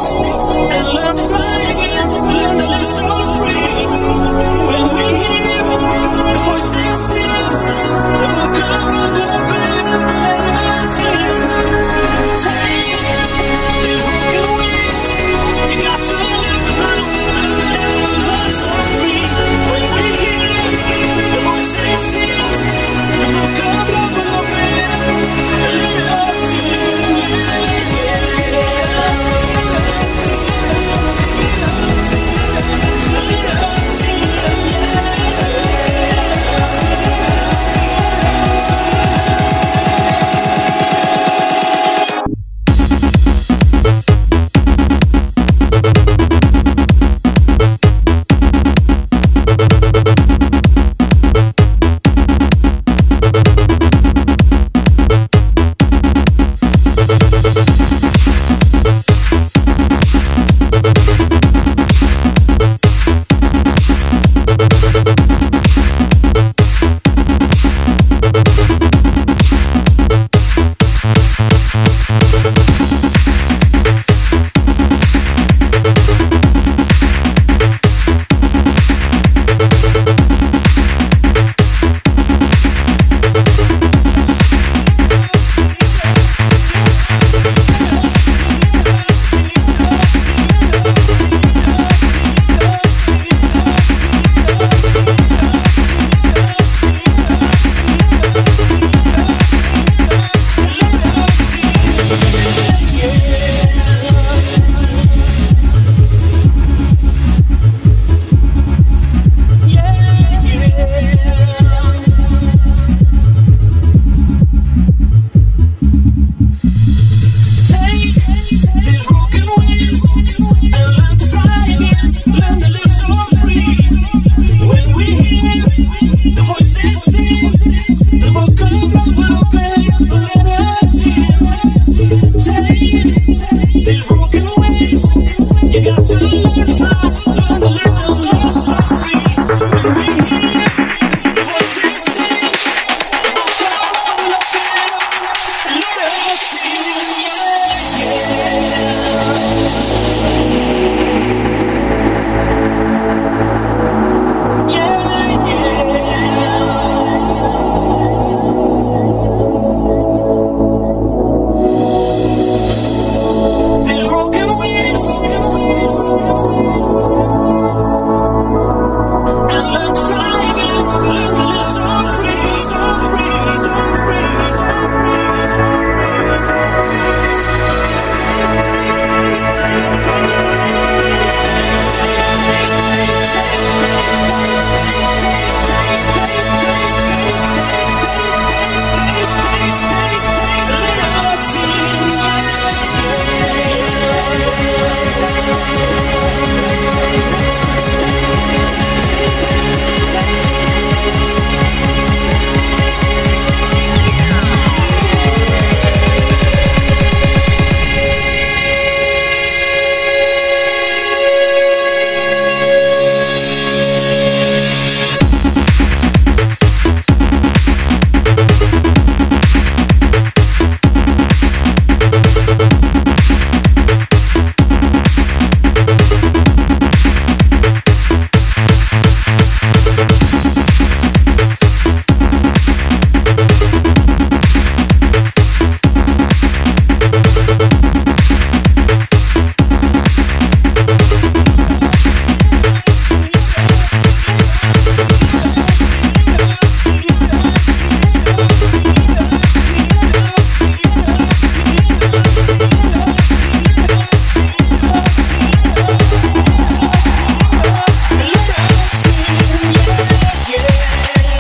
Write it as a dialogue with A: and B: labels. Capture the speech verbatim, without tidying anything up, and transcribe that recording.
A: and learn to fly again, learn to live so free. When we hear the voices sing, the book of open and let us sing. Take the broken wings, you got to live the fun and learn so free. When we hear the voices sing, the book of open and let us sing. Yeah.